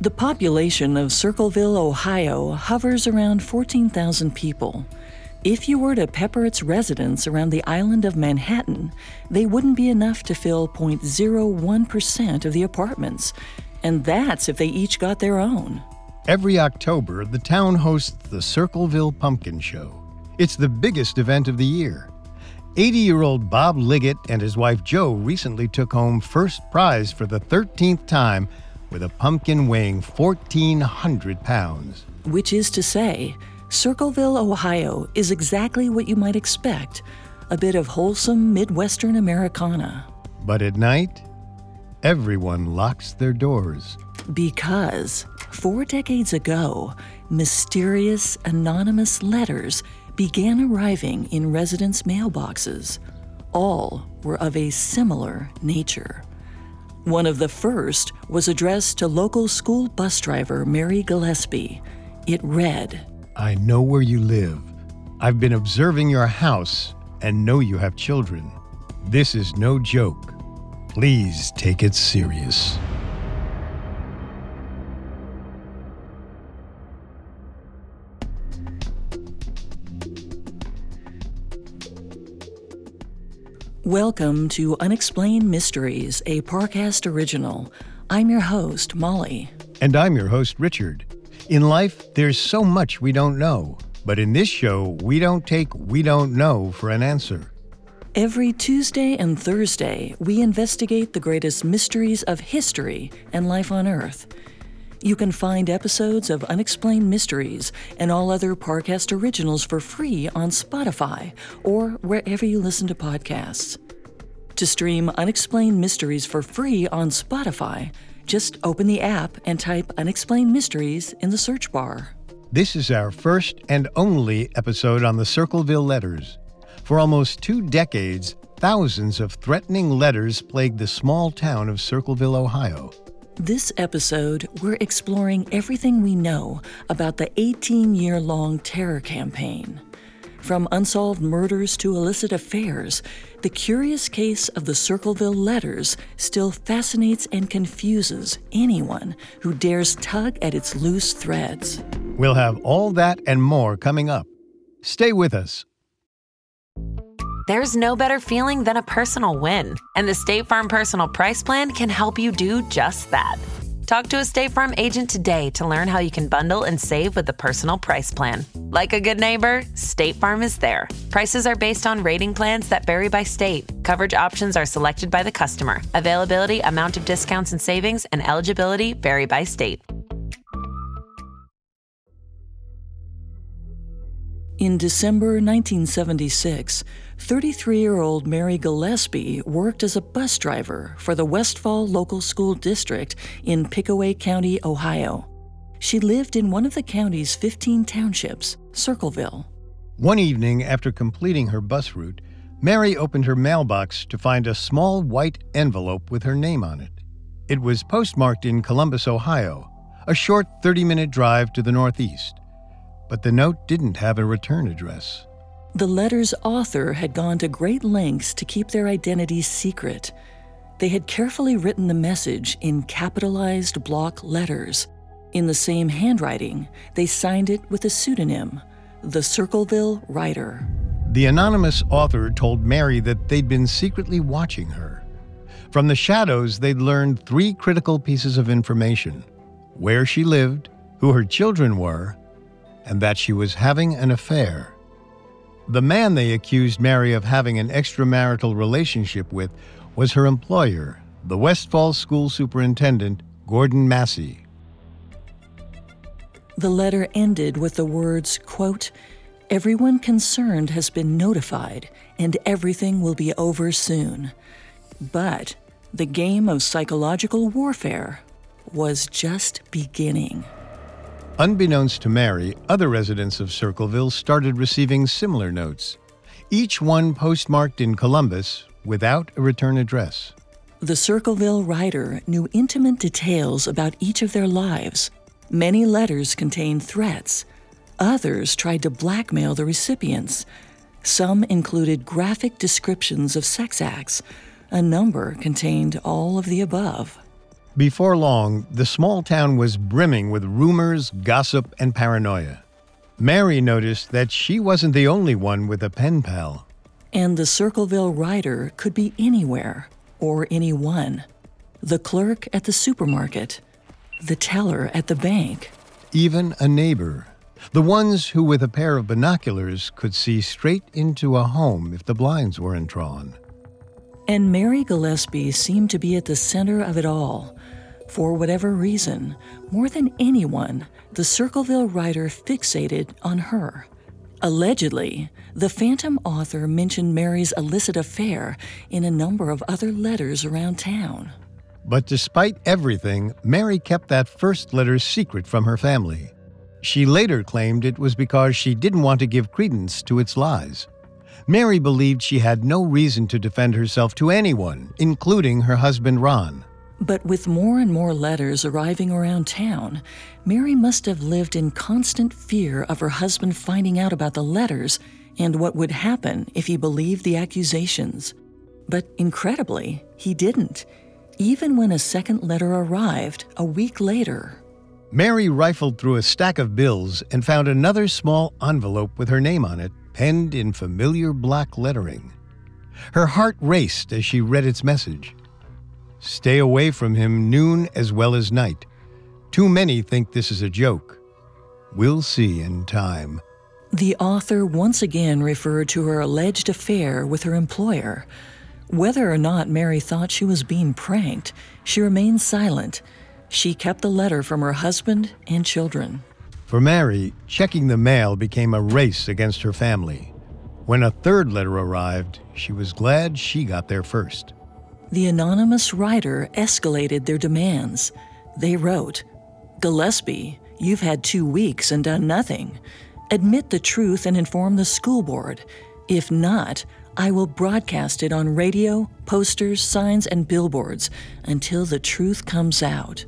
The population of Circleville, Ohio hovers around 14,000 people. If you were to pepper its residents around the island of Manhattan, they wouldn't be enough to fill 0.01% of the apartments, and that's if they each got their own. Every October, the town hosts the Circleville Pumpkin Show. It's the biggest event of the year. 80-year-old Bob Liggett and his wife Jo recently took home first prize for the 13th time with a pumpkin weighing 1,400 pounds. Which is to say, Circleville, Ohio is exactly what you might expect, a bit of wholesome Midwestern Americana. But at night, everyone locks their doors. Because 4 decades ago, mysterious, anonymous letters began arriving in residents' mailboxes. All were of a similar nature. One of the first was addressed to local school bus driver Mary Gillespie. It read, I know where you live. I've been observing your house and know you have children. This is no joke. Please take it serious. Welcome to Unexplained Mysteries, a Parcast original. I'm your host, Molly. And I'm your host, Richard. In life, there's so much we don't know. But in this show, we don't take "we don't know" for an answer. Every Tuesday and Thursday, we investigate the greatest mysteries of history and life on Earth. You can find episodes of Unexplained Mysteries and all other Parcast originals for free on Spotify or wherever you listen to podcasts. To stream Unexplained Mysteries for free on Spotify, just open the app and type Unexplained Mysteries in the search bar. This is our first and only episode on the Circleville letters. For almost 2 decades, thousands of threatening letters plagued the small town of Circleville, Ohio. This episode, we're exploring everything we know about the 18-year-long terror campaign. From unsolved murders to illicit affairs, the curious case of the Circleville letters still fascinates and confuses anyone who dares tug at its loose threads. We'll have all that and more coming up. Stay with us. There's no better feeling than a personal win, and the State Farm Personal Price Plan can help you do just that. Talk to a State Farm agent today to learn how you can bundle and save with the Personal Price Plan. Like a good neighbor, State Farm is there. Prices are based on rating plans that vary by state. Coverage options are selected by the customer. Availability, amount of discounts and savings, and eligibility vary by state. In December 1976, 33-year-old Mary Gillespie worked as a bus driver for the Westfall Local School District in Pickaway County, Ohio. She lived in one of the county's 15 townships, Circleville. One evening, after completing her bus route, Mary opened her mailbox to find a small white envelope with her name on it. It was postmarked in Columbus, Ohio, a short 30-minute drive to the northeast. But the note didn't have a return address. The letter's author had gone to great lengths to keep their identities secret. They had carefully written the message in capitalized block letters. In the same handwriting, they signed it with a pseudonym, the Circleville Writer. The anonymous author told Mary that they'd been secretly watching her. From the shadows, they'd learned 3 critical pieces of information: where she lived, who her children were, and that she was having an affair. The man they accused Mary of having an extramarital relationship with was her employer, the Westfall School Superintendent, Gordon Massey. The letter ended with the words, quote, "Everyone concerned has been notified, and everything will be over soon." But the game of psychological warfare was just beginning. Unbeknownst to Mary, other residents of Circleville started receiving similar notes, each one postmarked in Columbus without a return address. The Circleville Writer knew intimate details about each of their lives. Many letters contained threats. Others tried to blackmail the recipients. Some included graphic descriptions of sex acts. A number contained all of the above. Before long, the small town was brimming with rumors, gossip, and paranoia. Mary noticed that she wasn't the only one with a pen pal. And the Circleville Rider could be anywhere or anyone. The clerk at the supermarket, the teller at the bank. Even a neighbor. The ones who, with a pair of binoculars, could see straight into a home if the blinds weren't drawn. And Mary Gillespie seemed to be at the center of it all. For whatever reason, more than anyone, the Circleville Rider fixated on her. Allegedly, the phantom author mentioned Mary's illicit affair in a number of other letters around town. But despite everything, Mary kept that first letter secret from her family. She later claimed it was because she didn't want to give credence to its lies. Mary believed she had no reason to defend herself to anyone, including her husband Ron. But with more and more letters arriving around town, Mary must have lived in constant fear of her husband finding out about the letters and what would happen if he believed the accusations. But incredibly, he didn't, even when a second letter arrived a week later. Mary rifled through a stack of bills and found another small envelope with her name on it, penned in familiar black lettering. Her heart raced as she read its message. Stay away from him noon as well as night. Too many think this is a joke. We'll see in time. The author once again referred to her alleged affair with her employer. Whether or not Mary thought she was being pranked, she remained silent. She kept the letter from her husband and children. For Mary, checking the mail became a race against her family. When a third letter arrived, she was glad she got there first. The anonymous writer escalated their demands. They wrote, "Gillespie, you've had 2 weeks and done nothing. Admit the truth and inform the school board. If not, I will broadcast it on radio, posters, signs, and billboards until the truth comes out."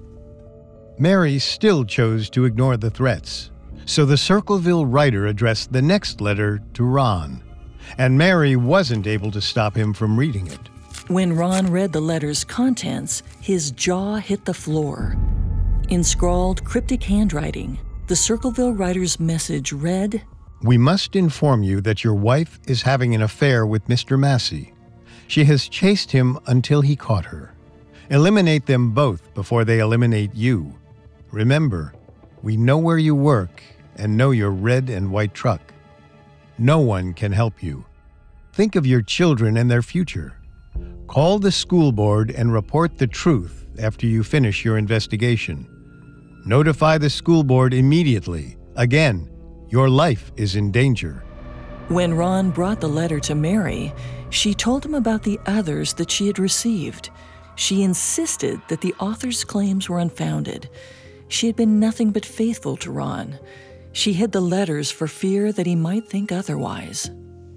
Mary still chose to ignore the threats, so the Circleville Rider addressed the next letter to Ron, and Mary wasn't able to stop him from reading it. When Ron read the letter's contents, his jaw hit the floor. In scrawled, cryptic handwriting, the Circleville Rider's message read, "We must inform you that your wife is having an affair with Mr. Massey. She has chased him until he caught her. Eliminate them both before they eliminate you. Remember, we know where you work and know your red and white truck. No one can help you. Think of your children and their future. Call the school board and report the truth after you finish your investigation. Notify the school board immediately. Again, your life is in danger." When Ron brought the letter to Mary, she told him about the others that she had received. She insisted that the author's claims were unfounded. She had been nothing but faithful to Ron. She hid the letters for fear that he might think otherwise.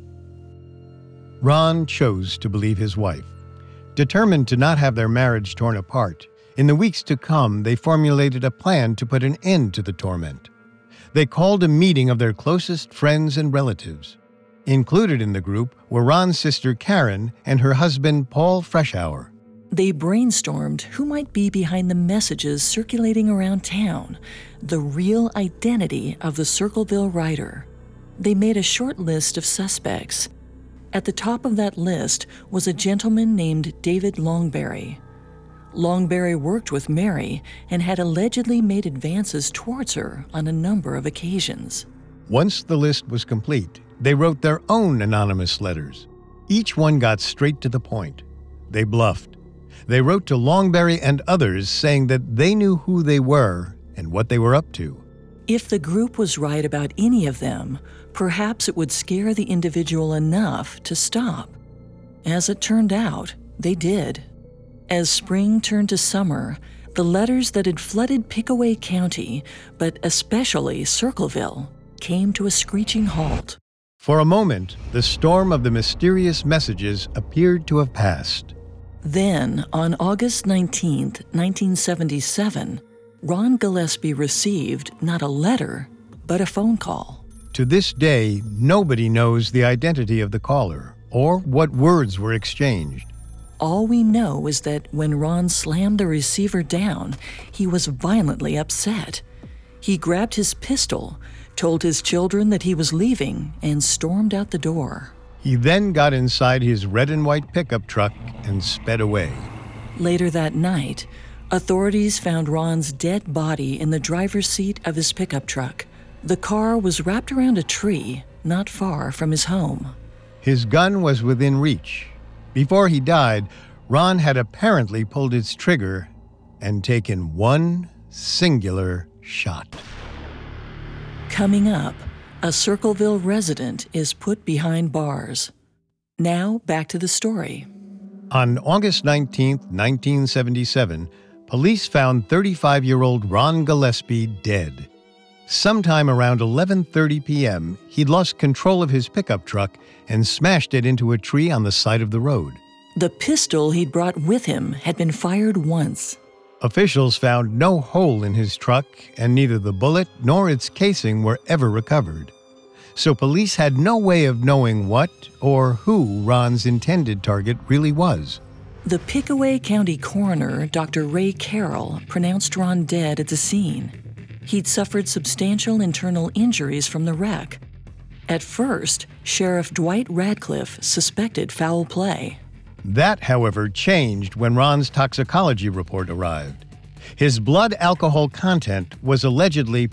Ron chose to believe his wife. Determined to not have their marriage torn apart, in the weeks to come they formulated a plan to put an end to the torment. They called a meeting of their closest friends and relatives. Included in the group were Ron's sister Karen and her husband Paul Freshour. They brainstormed who might be behind the messages circulating around town, the real identity of the Circleville Rider. They made a short list of suspects. At the top of that list was a gentleman named David Longberry. Longberry worked with Mary and had allegedly made advances towards her on a number of occasions. Once the list was complete, they wrote their own anonymous letters. Each one got straight to the point. They bluffed. They wrote to Longberry and others saying that they knew who they were and what they were up to. If the group was right about any of them, perhaps it would scare the individual enough to stop. As it turned out, they did. As spring turned to summer, the letters that had flooded Pickaway County, but especially Circleville, came to a screeching halt. For a moment, the storm of the mysterious messages appeared to have passed. Then, on August 19, 1977, Ron Gillespie received not a letter, but a phone call. To this day, nobody knows the identity of the caller or what words were exchanged. All we know is that when Ron slammed the receiver down, he was violently upset. He grabbed his pistol, told his children that he was leaving, and stormed out the door. He then got inside his red and white pickup truck and sped away. Later that night, authorities found Ron's dead body in the driver's seat of his pickup truck. The car was wrapped around a tree not far from his home. His gun was within reach. Before he died, Ron had apparently pulled its trigger and taken one singular shot. Coming up, a Circleville resident is put behind bars. Now, back to the story. On August 19, 1977, police found 35-year-old Ron Gillespie dead. Sometime around 11:30 p.m., he'd lost control of his pickup truck and smashed it into a tree on the side of the road. The pistol he'd brought with him had been fired once. Officials found no hole in his truck, and neither the bullet nor its casing were ever recovered. So police had no way of knowing what or who Ron's intended target really was. The Pickaway County coroner, Dr. Ray Carroll, pronounced Ron dead at the scene. He'd suffered substantial internal injuries from the wreck. At first, Sheriff Dwight Radcliffe suspected foul play. That, however, changed when Ron's toxicology report arrived. His blood alcohol content was allegedly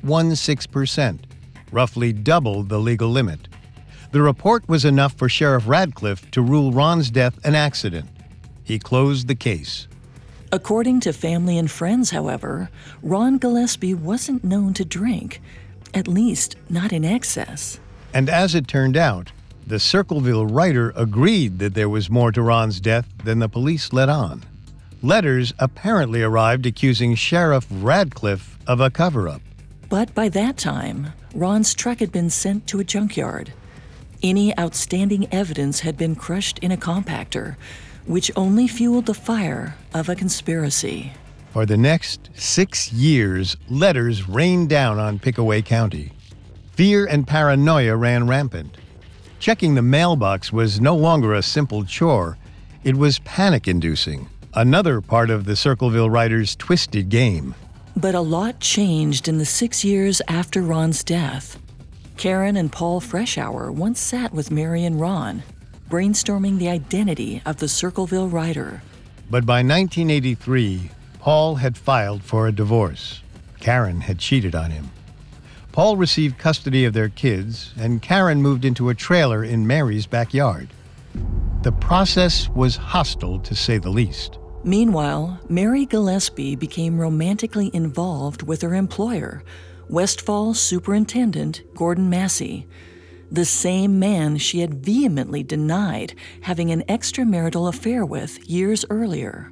0.16%, roughly double the legal limit. The report was enough for Sheriff Radcliffe to rule Ron's death an accident. He closed the case. According to family and friends, however, Ron Gillespie wasn't known to drink, at least not in excess. And as it turned out, the Circleville writer agreed that there was more to Ron's death than the police let on. Letters apparently arrived accusing Sheriff Radcliffe of a cover-up. But by that time, Ron's truck had been sent to a junkyard. Any outstanding evidence had been crushed in a compactor, which only fueled the fire of a conspiracy. For the next 6 years, letters rained down on Pickaway County. Fear and paranoia ran rampant. Checking the mailbox was no longer a simple chore. It was panic-inducing, another part of the Circleville writer's twisted game. But a lot changed in the 6 years after Ron's death. Karen and Paul Freshour once sat with Mary and Ron, brainstorming the identity of the Circleville writer. But by 1983, Paul had filed for a divorce. Karen had cheated on him. Paul received custody of their kids, and Karen moved into a trailer in Mary's backyard. The process was hostile, to say the least. Meanwhile, Mary Gillespie became romantically involved with her employer, Westfall Superintendent Gordon Massey, the same man she had vehemently denied having an extramarital affair with years earlier.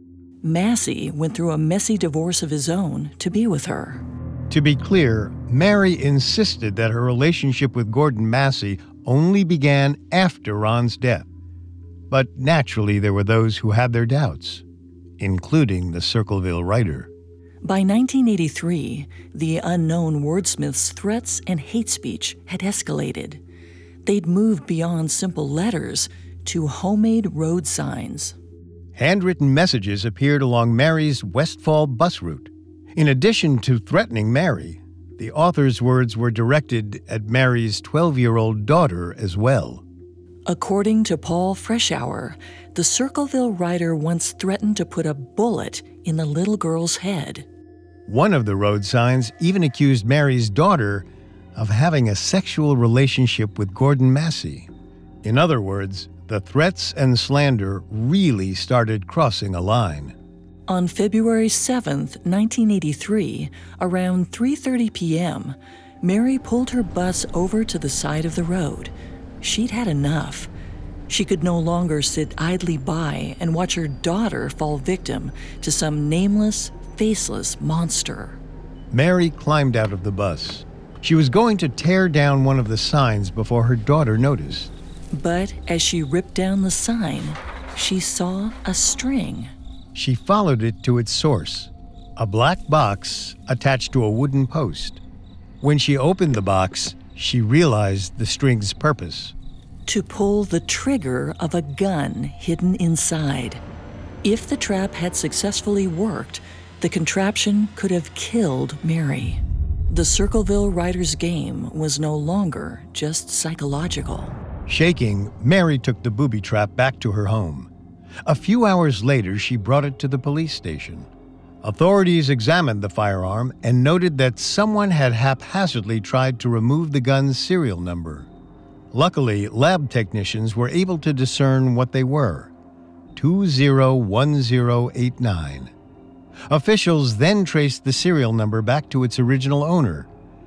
Massey went through a messy divorce of his own to be with her. To be clear, Mary insisted that her relationship with Gordon Massey only began after Ron's death. But naturally, there were those who had their doubts, including the Circleville writer. By 1983, the unknown wordsmith's threats and hate speech had escalated. They'd moved beyond simple letters to homemade road signs. Handwritten messages appeared along Mary's Westfall bus route. In addition to threatening Mary, the author's words were directed at Mary's 12-year-old daughter as well. According to Paul Freshour, the Circleville writer once threatened to put a bullet in the little girl's head. One of the road signs even accused Mary's daughter of having a sexual relationship with Gordon Massey. In other words, the threats and slander really started crossing a line. On February 7, 1983, around 3:30 p.m., Mary pulled her bus over to the side of the road. She'd had enough. She could no longer sit idly by and watch her daughter fall victim to some nameless, faceless monster. Mary climbed out of the bus. She was going to tear down one of the signs before her daughter noticed. But as she ripped down the sign, she saw a string. She followed it to its source, a black box attached to a wooden post. When she opened the box, she realized the string's purpose. to pull the trigger of a gun hidden inside. If the trap had successfully worked, the contraption could have killed Mary. The Circleville Riders' game was no longer just psychological. Shaking, Mary took the booby trap back to her home. A few hours later, she brought it to the police station. Authorities examined the firearm and noted that someone had haphazardly tried to remove the gun's serial number. Luckily, lab technicians were able to discern what they were: 201089. Officials then traced the serial number back to its original owner,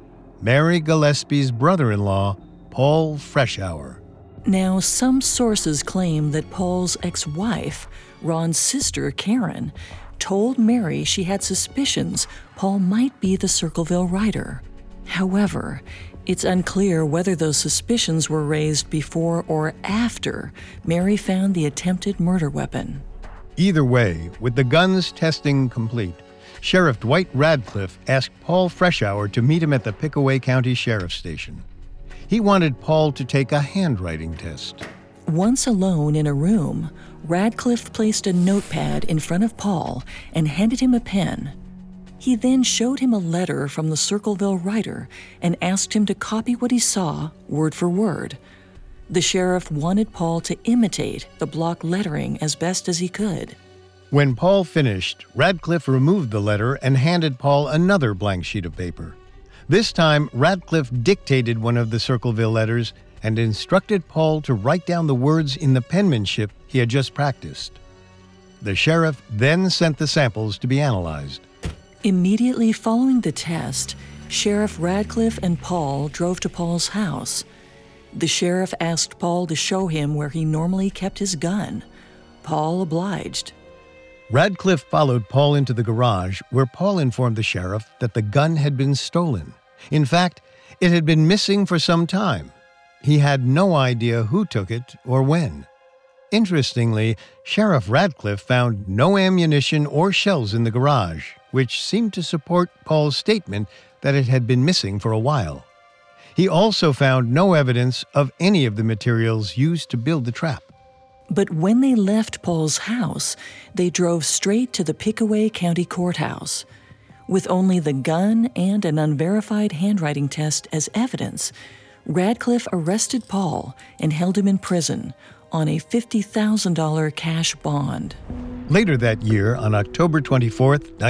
Mary Gillespie's brother-in-law, Paul Freshour. Now, some sources claim that Paul's ex-wife, Ron's sister Karen, told Mary she had suspicions Paul might be the Circleville Rider. However, it's unclear whether those suspicions were raised before or after Mary found the attempted murder weapon. Either way, with the guns testing complete, Sheriff Dwight Radcliffe asked Paul Freshour to meet him at the Pickaway County Sheriff's Station. He wanted Paul to take a handwriting test. Once alone in a room, Radcliffe placed a notepad in front of Paul and handed him a pen. He then showed him a letter from the Circleville Rider and asked him to copy what he saw, word for word. The sheriff wanted Paul to imitate the block lettering as best as he could. When Paul finished, Radcliffe removed the letter and handed Paul another blank sheet of paper. This time, Radcliffe dictated one of the Circleville letters and instructed Paul to write down the words in the penmanship he had just practiced. The sheriff then sent the samples to be analyzed. Immediately following the test, Sheriff Radcliffe and Paul drove to Paul's house. The sheriff asked Paul to show him where he normally kept his gun. Paul obliged. Radcliffe followed Paul into the garage, where Paul informed the sheriff that the gun had been stolen. In fact, it had been missing for some time. He had no idea who took it or when. Interestingly, Sheriff Radcliffe found no ammunition or shells in the garage, which seemed to support Paul's statement that it had been missing for a while. He also found no evidence of any of the materials used to build the trap. But when they left Paul's house, they drove straight to the Pickaway County Courthouse. With only the gun and an unverified handwriting test as evidence, Radcliffe arrested Paul and held him in prison on a $50,000 cash bond. Later that year, on October 24,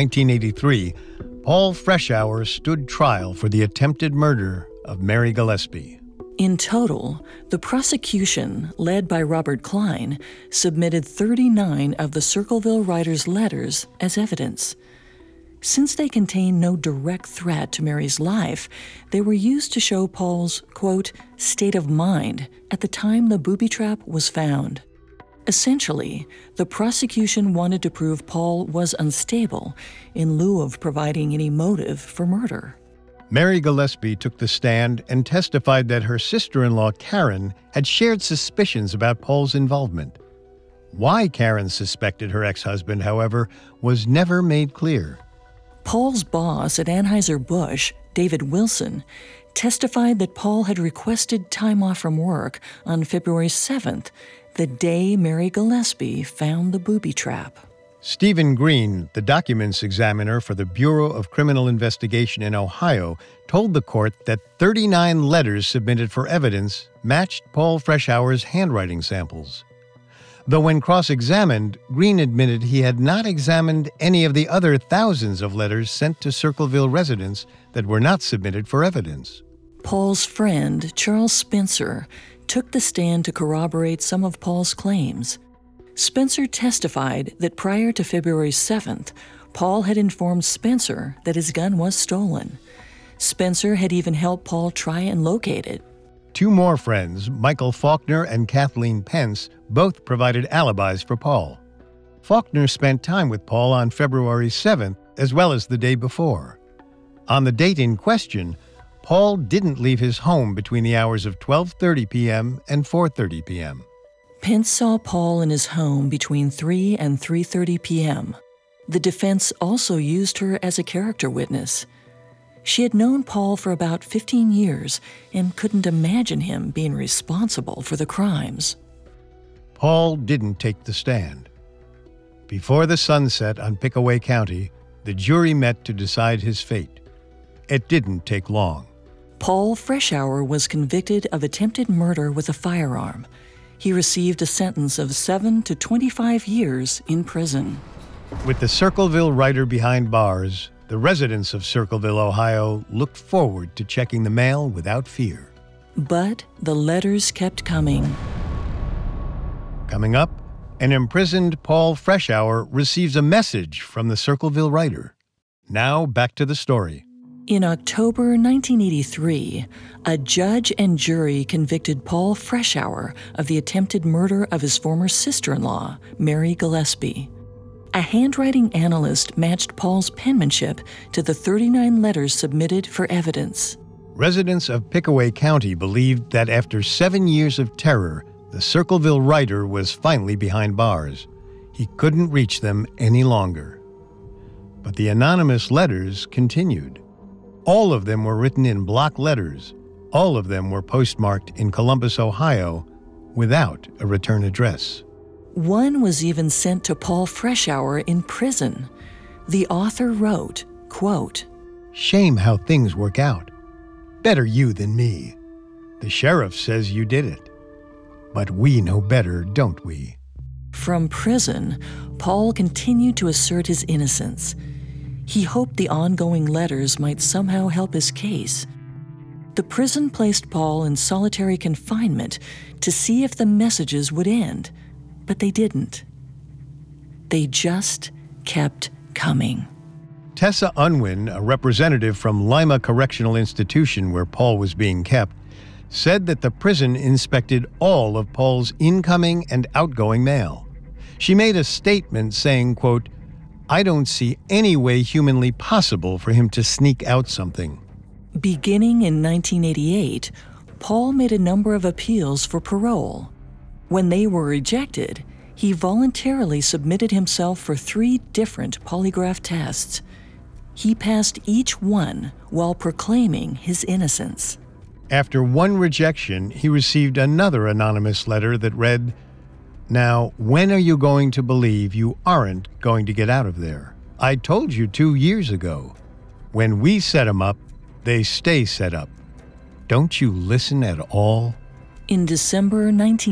1983, Paul Freshour stood trial for the attempted murder of Mary Gillespie. In total, the prosecution, led by Robert Klein, submitted 39 of the Circleville Riders' letters as evidence. Since they contained no direct threat to Mary's life, they were used to show Paul's, quote, state of mind at the time the booby trap was found. Essentially, the prosecution wanted to prove Paul was unstable in lieu of providing any motive for murder. Mary Gillespie took the stand and testified that her sister-in-law, Karen, had shared suspicions about Paul's involvement. Why Karen suspected her ex-husband, however, was never made clear. Paul's boss at Anheuser-Busch, David Wilson, testified that Paul had requested time off from work on February 7th, the day Mary Gillespie found the booby trap. Stephen Green, the documents examiner for the Bureau of Criminal Investigation in Ohio, told the court that 39 letters submitted for evidence matched Paul Freshour's handwriting samples. Though when cross-examined, Green admitted he had not examined any of the other thousands of letters sent to Circleville residents that were not submitted for evidence. Paul's friend, Charles Spencer, took the stand to corroborate some of Paul's claims. Spencer testified that prior to February 7th, Paul had informed Spencer that his gun was stolen. Spencer had even helped Paul try and locate it. Two more friends, Michael Faulkner and Kathleen Pence, both provided alibis for Paul. Faulkner spent time with Paul on February 7th, as well as the day before. On the date in question, Paul didn't leave his home between the hours of 12:30 p.m. and 4:30 p.m. Pence saw Paul in his home between 3 and 3:30 p.m. The defense also used her as a character witness. She had known Paul for about 15 years and couldn't imagine him being responsible for the crimes. Paul didn't take the stand. Before the sun set on Pickaway County, the jury met to decide his fate. It didn't take long. Paul Freshour was convicted of attempted murder with a firearm. He received a sentence of 7 to 25 years in prison. With the Circleville writer behind bars, the residents of Circleville, Ohio, looked forward to checking the mail without fear. But the letters kept coming. Coming up, an imprisoned Paul Freshour receives a message from the Circleville writer. Now back to the story. In October 1983, a judge and jury convicted Paul Freshour of the attempted murder of his former sister-in-law, Mary Gillespie. A handwriting analyst matched Paul's penmanship to the 39 letters submitted for evidence. Residents of Pickaway County believed that after 7 years of terror, the Circleville writer was finally behind bars. He couldn't reach them any longer. But the anonymous letters continued. All of them were written in block letters. All of them were postmarked in Columbus, Ohio, without a return address. One was even sent to Paul Freshour in prison. The author wrote, quote, "Shame how things work out. Better you than me. The sheriff says you did it. But we know better, don't we?" From prison, Paul continued to assert his innocence. He hoped the ongoing letters might somehow help his case. The prison placed Paul in solitary confinement to see if the messages would end, but they didn't. They just kept coming. Tessa Unwin, a representative from Lima Correctional Institution where Paul was being kept, said that the prison inspected all of Paul's incoming and outgoing mail. She made a statement saying, quote, "I don't see any way humanly possible for him to sneak out something." Beginning in 1988, Paul made a number of appeals for parole. When they were rejected, he voluntarily submitted himself for 3 different polygraph tests. He passed each one while proclaiming his innocence. After one rejection, he received another anonymous letter that read, "Now, when are you going to believe you aren't going to get out of there? I told you 2 years ago. When we set 'em up, they stay set up. Don't you listen at all?" In December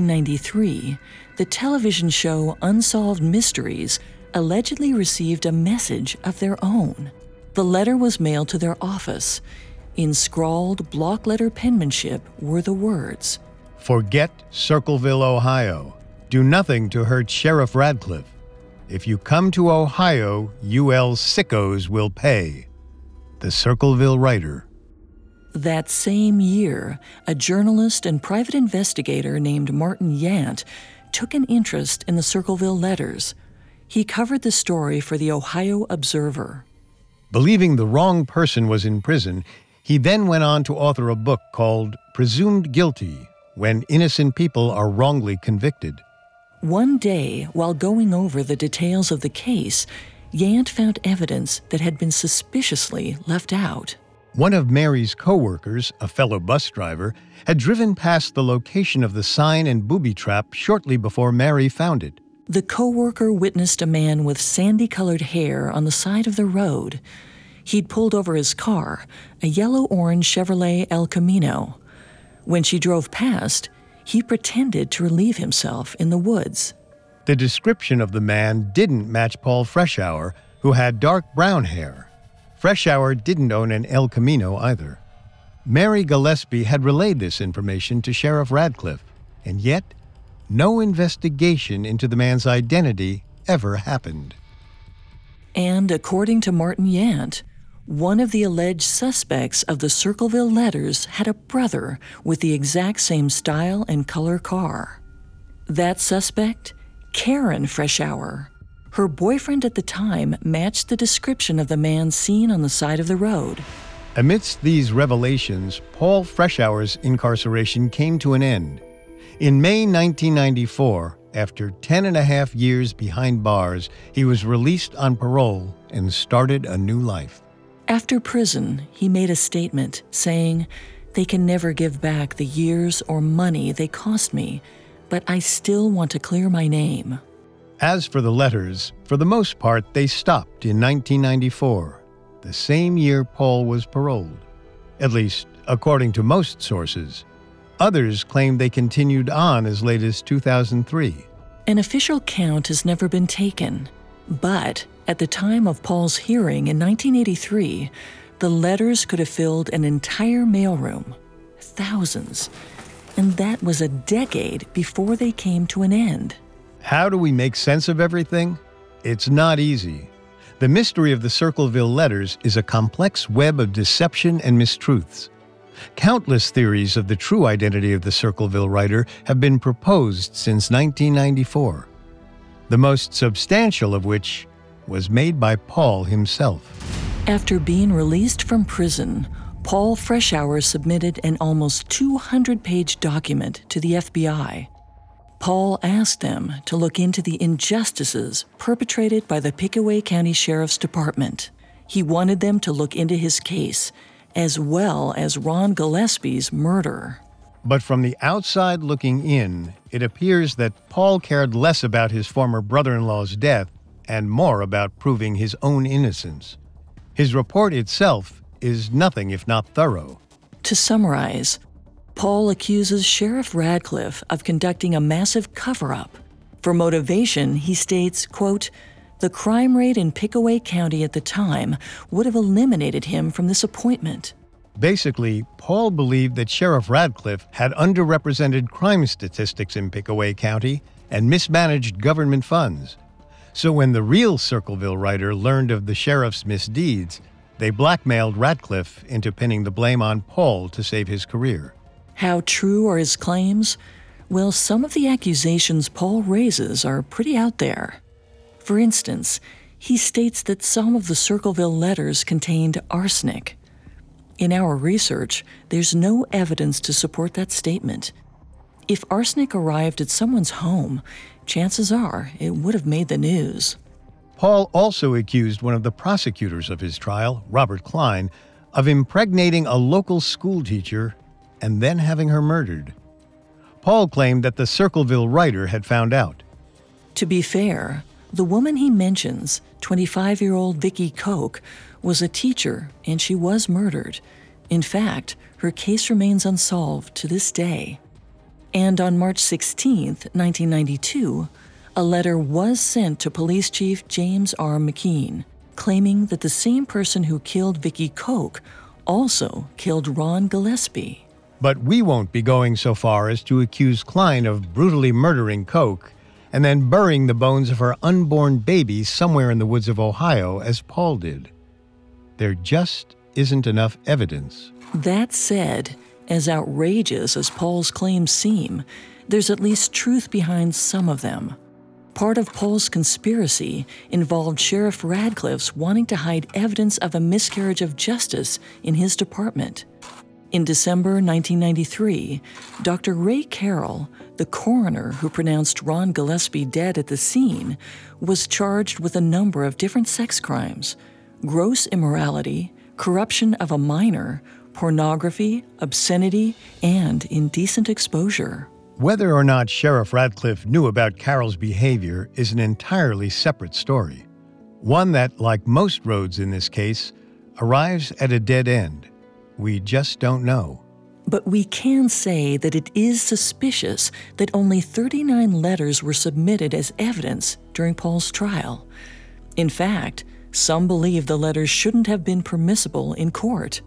1993, the television show Unsolved Mysteries allegedly received a message of their own. The letter was mailed to their office. In scrawled block letter penmanship were the words, "Forget Circleville, Ohio. Do nothing to hurt Sheriff Radcliffe. If you come to Ohio, UL sickos will pay. The Circleville writer." That same year, a journalist and private investigator named Martin Yant took an interest in the Circleville letters. He covered the story for the Ohio Observer. Believing the wrong person was in prison, he then went on to author a book called Presumed Guilty: When Innocent People Are Wrongly Convicted. One day, while going over the details of the case, Yant found evidence that had been suspiciously left out. One of Mary's co-workers, a fellow bus driver, had driven past the location of the sign and booby trap shortly before Mary found it. The co-worker witnessed a man with sandy-colored hair on the side of the road. He'd pulled over his car, a yellow-orange Chevrolet El Camino. When she drove past, he pretended to relieve himself in the woods. The description of the man didn't match Paul Freshour, who had dark brown hair. Freshour didn't own an El Camino either. Mary Gillespie had relayed this information to Sheriff Radcliffe, and yet no investigation into the man's identity ever happened. And according to Martin Yant, one of the alleged suspects of the Circleville letters had a brother with the exact same style and color car. That suspect? Karen Freshour. Her boyfriend at the time matched the description of the man seen on the side of the road. Amidst these revelations, Paul Freshour's incarceration came to an end. In May 1994, after 10.5 years behind bars, he was released on parole and started a new life. After prison, he made a statement saying, "They can never give back the years or money they cost me, but I still want to clear my name." As for the letters, for the most part, they stopped in 1994, the same year Paul was paroled. At least, according to most sources. Others claim they continued on as late as 2003. An official count has never been taken, but at the time of Paul's hearing in 1983, the letters could have filled an entire mailroom. Thousands. And that was a decade before they came to an end. How do we make sense of everything? It's not easy. The mystery of the Circleville letters is a complex web of deception and mistruths. Countless theories of the true identity of the Circleville writer have been proposed since 1994, the most substantial of which was made by Paul himself. After being released from prison, Paul Freshour submitted an almost 200-page document to the FBI. Paul asked them to look into the injustices perpetrated by the Pickaway County Sheriff's Department. He wanted them to look into his case, as well as Ron Gillespie's murder. But from the outside looking in, it appears that Paul cared less about his former brother-in-law's death and more about proving his own innocence. His report itself is nothing if not thorough. To summarize, Paul accuses Sheriff Radcliffe of conducting a massive cover-up. For motivation, he states, quote, "The crime rate in Pickaway County at the time would have eliminated him from this appointment." Basically, Paul believed that Sheriff Radcliffe had underrepresented crime statistics in Pickaway County and mismanaged government funds. So when the real Circleville writer learned of the sheriff's misdeeds, they blackmailed Radcliffe into pinning the blame on Paul to save his career. How true are his claims? Well, some of the accusations Paul raises are pretty out there. For instance, he states that some of the Circleville letters contained arsenic. In our research, there's no evidence to support that statement. If arsenic arrived at someone's home, chances are it would have made the news. Paul also accused one of the prosecutors of his trial, Robert Klein, of impregnating a local schoolteacher and then having her murdered. Paul claimed that the Circleville writer had found out. To be fair, the woman he mentions, 25-year-old Vicky Koch, was a teacher and she was murdered. In fact, her case remains unsolved to this day. And on March 16, 1992, a letter was sent to Police Chief James R. McKean, claiming that the same person who killed Vicky Koch also killed Ron Gillespie. But we won't be going so far as to accuse Klein of brutally murdering Koch and then burying the bones of her unborn baby somewhere in the woods of Ohio, as Paul did. There just isn't enough evidence. That said, as outrageous as Paul's claims seem, there's at least truth behind some of them. Part of Paul's conspiracy involved Sheriff Radcliffe's wanting to hide evidence of a miscarriage of justice in his department. In December 1993, Dr. Ray Carroll, the coroner who pronounced Ron Gillespie dead at the scene, was charged with a number of different sex crimes: gross immorality, corruption of a minor, pornography, obscenity, and indecent exposure. Whether or not Sheriff Radcliffe knew about Carroll's behavior is an entirely separate story. One that, like most roads in this case, arrives at a dead end. We just don't know. But we can say that it is suspicious that only 39 letters were submitted as evidence during Paul's trial. In fact, some believe the letters shouldn't have been permissible in court.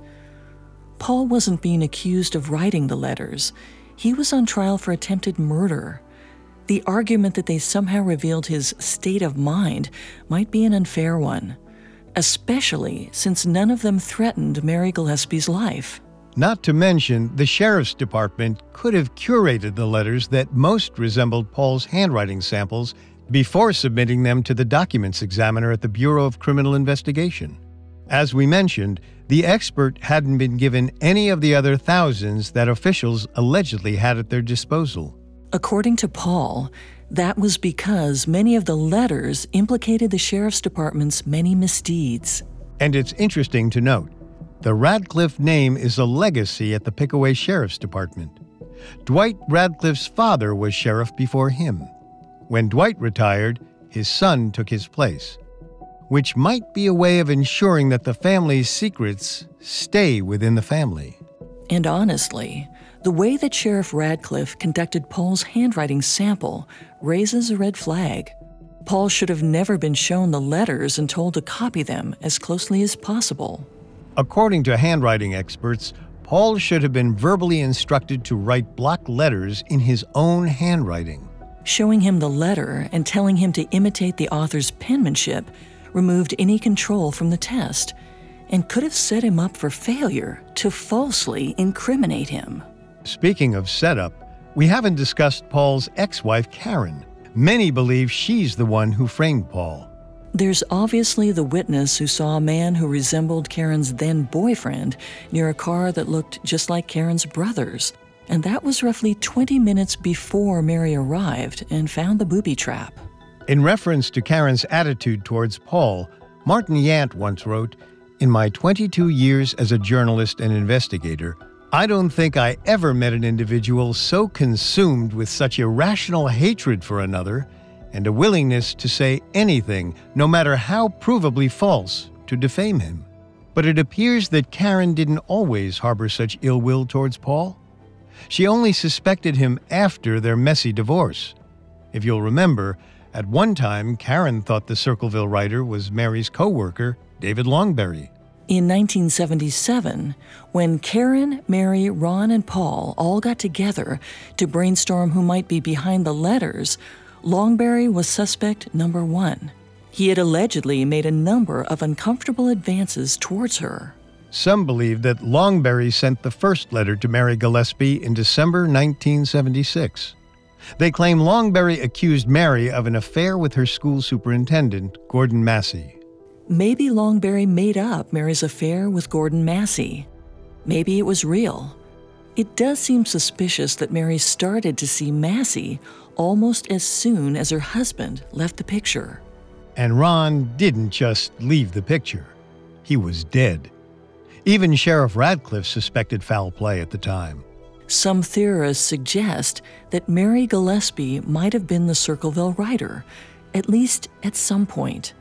Paul wasn't being accused of writing the letters. He was on trial for attempted murder. The argument that they somehow revealed his state of mind might be an unfair one, especially since none of them threatened Mary Gillespie's life. Not to mention, the sheriff's department could have curated the letters that most resembled Paul's handwriting samples before submitting them to the documents examiner at the Bureau of Criminal Investigation. As we mentioned, the expert hadn't been given any of the other thousands that officials allegedly had at their disposal. According to Paul, that was because many of the letters implicated the sheriff's department's many misdeeds. And it's interesting to note, the Radcliffe name is a legacy at the Pickaway Sheriff's Department. Dwight Radcliffe's father was sheriff before him. When Dwight retired, his son took his place, which might be a way of ensuring that the family's secrets stay within the family. And honestly, the way that Sheriff Radcliffe conducted Paul's handwriting sample raises a red flag. Paul should have never been shown the letters and told to copy them as closely as possible. According to handwriting experts, Paul should have been verbally instructed to write block letters in his own handwriting. Showing him the letter and telling him to imitate the author's penmanship removed any control from the test and could have set him up for failure to falsely incriminate him. Speaking of setup, we haven't discussed Paul's ex-wife, Karen. Many believe she's the one who framed Paul. There's obviously the witness who saw a man who resembled Karen's then-boyfriend near a car that looked just like Karen's brother's, and that was roughly 20 minutes before Mary arrived and found the booby trap. In reference to Karen's attitude towards Paul, Martin Yant once wrote, "In my 22 years as a journalist and investigator, I don't think I ever met an individual so consumed with such irrational hatred for another and a willingness to say anything, no matter how provably false, to defame him." But it appears that Karen didn't always harbor such ill will towards Paul. She only suspected him after their messy divorce. If you'll remember, at one time, Karen thought the Circleville writer was Mary's co-worker, David Longberry. In 1977, when Karen, Mary, Ron, and Paul all got together to brainstorm who might be behind the letters, Longberry was suspect number one. He had allegedly made a number of uncomfortable advances towards her. Some believe that Longberry sent the first letter to Mary Gillespie in December 1976. They claim Longberry accused Mary of an affair with her school superintendent, Gordon Massey. Maybe Longberry made up Mary's affair with Gordon Massey. Maybe it was real. It does seem suspicious that Mary started to see Massey almost as soon as her husband left the picture. And Ron didn't just leave the picture. He was dead. Even Sheriff Radcliffe suspected foul play at the time. Some theorists suggest that Mary Gillespie might have been the Circleville writer, at least at some point.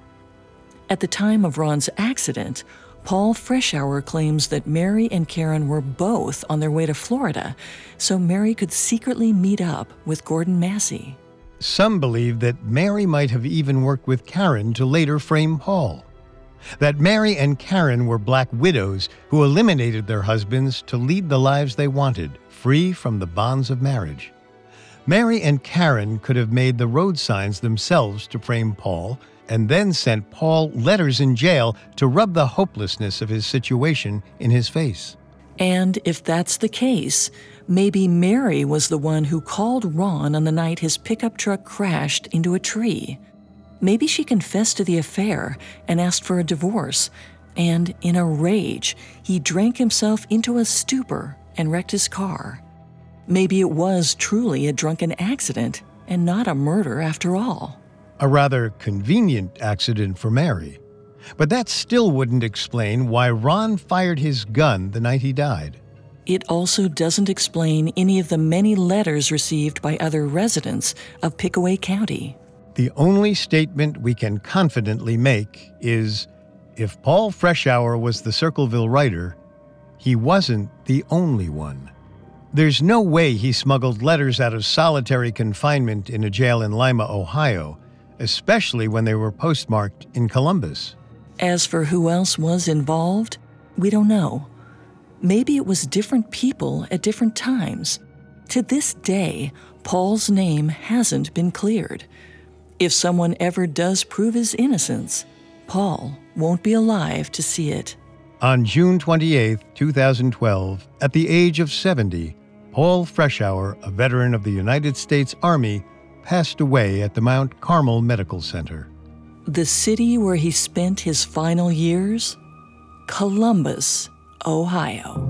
At the time of Ron's accident, Paul Freshour claims that Mary and Karen were both on their way to Florida, so Mary could secretly meet up with Gordon Massey. Some believe that Mary might have even worked with Karen to later frame Paul. That Mary and Karen were black widows who eliminated their husbands to lead the lives they wanted, free from the bonds of marriage. Mary and Karen could have made the road signs themselves to frame Paul, and then sent Paul letters in jail to rub the hopelessness of his situation in his face. And if that's the case, maybe Mary was the one who called Ron on the night his pickup truck crashed into a tree. Maybe she confessed to the affair and asked for a divorce, and in a rage, he drank himself into a stupor and wrecked his car. Maybe it was truly a drunken accident and not a murder after all. A rather convenient accident for Mary. But that still wouldn't explain why Ron fired his gun the night he died. It also doesn't explain any of the many letters received by other residents of Pickaway County. The only statement we can confidently make is, if Paul Freshour was the Circleville writer, he wasn't the only one. There's no way he smuggled letters out of solitary confinement in a jail in Lima, Ohio, especially when they were postmarked in Columbus. As for who else was involved, we don't know. Maybe it was different people at different times. To this day, Paul's name hasn't been cleared. If someone ever does prove his innocence, Paul won't be alive to see it. On June 28, 2012, at the age of 70, Paul Freshour, a veteran of the United States Army, passed away at the Mount Carmel Medical Center. The city where he spent his final years? Columbus, Ohio.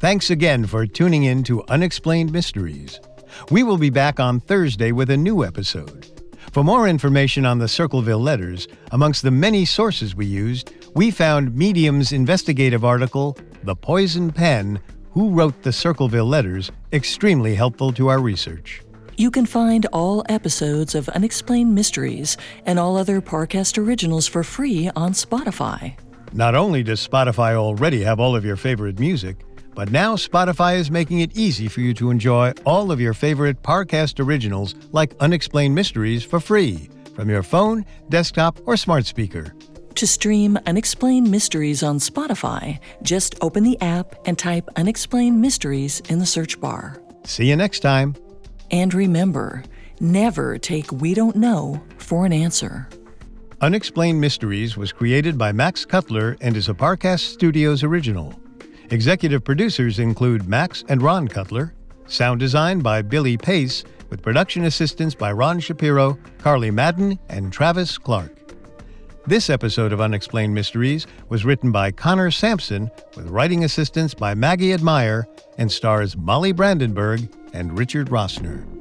Thanks again for tuning in to Unexplained Mysteries. We will be back on Thursday with a new episode. For more information on the Circleville letters, amongst the many sources we used, we found Medium's investigative article, The Poison Pen, Who Wrote the Circleville Letters, extremely helpful to our research. You can find all episodes of Unexplained Mysteries and all other Parcast originals for free on Spotify. Not only does Spotify already have all of your favorite music, but now Spotify is making it easy for you to enjoy all of your favorite Parcast originals like Unexplained Mysteries for free from your phone, desktop, or smart speaker. To stream Unexplained Mysteries on Spotify, just open the app and type Unexplained Mysteries in the search bar. See you next time. And remember, never take "we don't know" for an answer. Unexplained Mysteries was created by Max Cutler and is a Parcast Studios original. Executive producers include Max and Ron Cutler. Sound design by Billy Pace, with production assistance by Ron Shapiro, Carly Madden, and Travis Clark. This episode of Unexplained Mysteries was written by Connor Sampson, with writing assistance by Maggie Admire, and stars Molly Brandenburg and Richard Rossner.